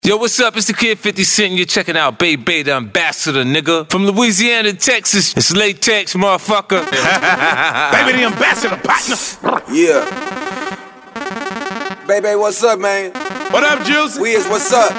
Yo, what's up? It's the Kid 50 Cent, and you're checking out Baby the Ambassador, nigga. From Louisiana to Texas, it's latex, motherfucker. Baby the Ambassador, partner. Yeah. Baby, what's up, man? What up, Juicy? Wiz, what's up?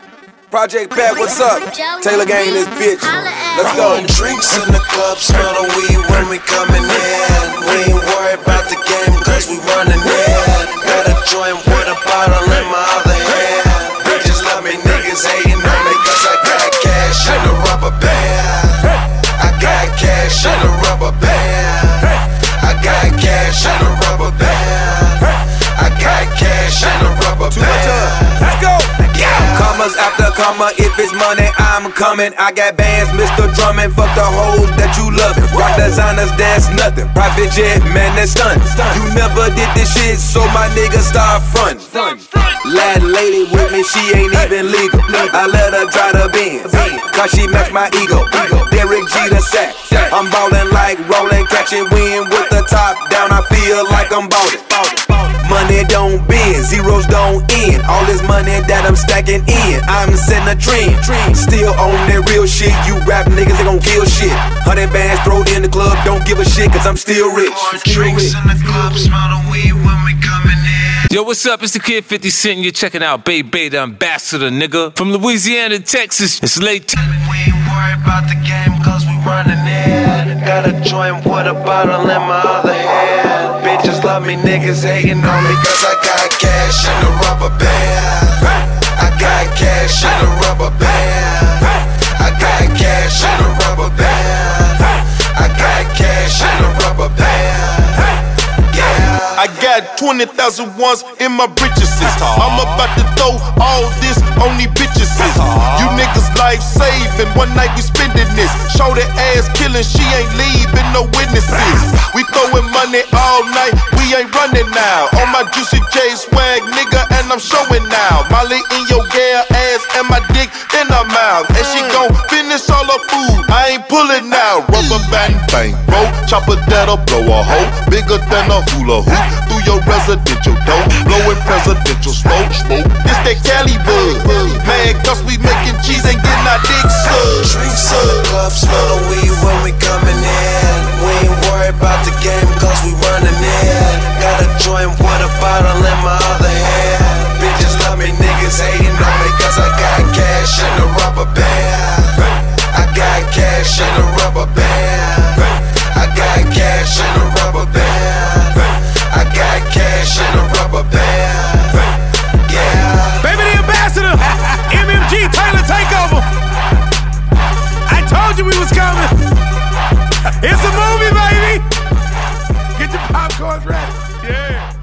Project Pat, what's up? Taylor Gang, this bitch. Let's go. Drinks in the club, smell the weed when we coming in. We ain't worried about the game, cause we running in. Got a joint with a bottle in my other hand. Bitches love me, niggas hating on me, cause I got cash in a rubber band. I got cash in a rubber band. I got cash in a rubber band. I got cash in a rubber band. Let's go. Commas after comma, if it's money, I'm coming. I got bands, Mr. Drummond, fuck the hoes that you loving. Rock designers, that's nothing. Private jet, man, that's stunning. You never did this shit, so my niggas start frontin'. Lad lady with me, she ain't even legal. I let her drive the Benz, cause she match my ego. Derek G the sack. I'm ballin' like rollin', catching wind with the top down. I feel like I'm ballin'. Money don't bend, zeros don't end. All this money that I'm stacking in, I'm setting a trend. Still on that real shit, you rap niggas, they gon' kill shit. 100 bands thrown in the club, don't give a shit, cause I'm still rich. Drinks in the club, smell the weed when we coming in. Yo, what's up? It's the Kid 50 Cent, and you're checking out Baby the Ambassador, nigga. From Louisiana to Texas, it's latex. We ain't worried about the game, cause we running in. Got a joint with a bottle in my other hand. Bitches love me, niggas hating on me, cause I got cash in a rubber band. I got cash in a rubber band. I got cash in a rubber band. I got cash in a rubber band. Yeah. I got 20,000 ones in my britches. I'm about to throw all this on these bitches. You niggas life saving, one night we spending this. Show that ass killing, she ain't leaving no witnesses. We throwing money all night, we ain't running now. On my Juicy J swag, nigga, and I'm showing now. Molly in your girl ass and my dick in her mouth. And she gon' finish all her food, I ain't pulling now. Rubber bang bang, bro, chopper that'll blow a hole bigger than a hula hoop through your residential door, blowing presidential smoke. This that Cali bud, man, cause we making cheese and getting our dicks sucked. Drinks in the club, smell the weed when we coming in. We ain't worried about the game, cause we running in. Got a joint with a bottle in my other hand. Bitches love me, niggas hating on me, cause I got cash in a rubber band. I got cash in a rubber band. I got cash in a rubber band. I got cash in a rubber band. Yeah. Baby the Ambassador, MMG Taylor takeover. I told you we was coming. It's a movie, baby. Get your popcorns ready. Yeah.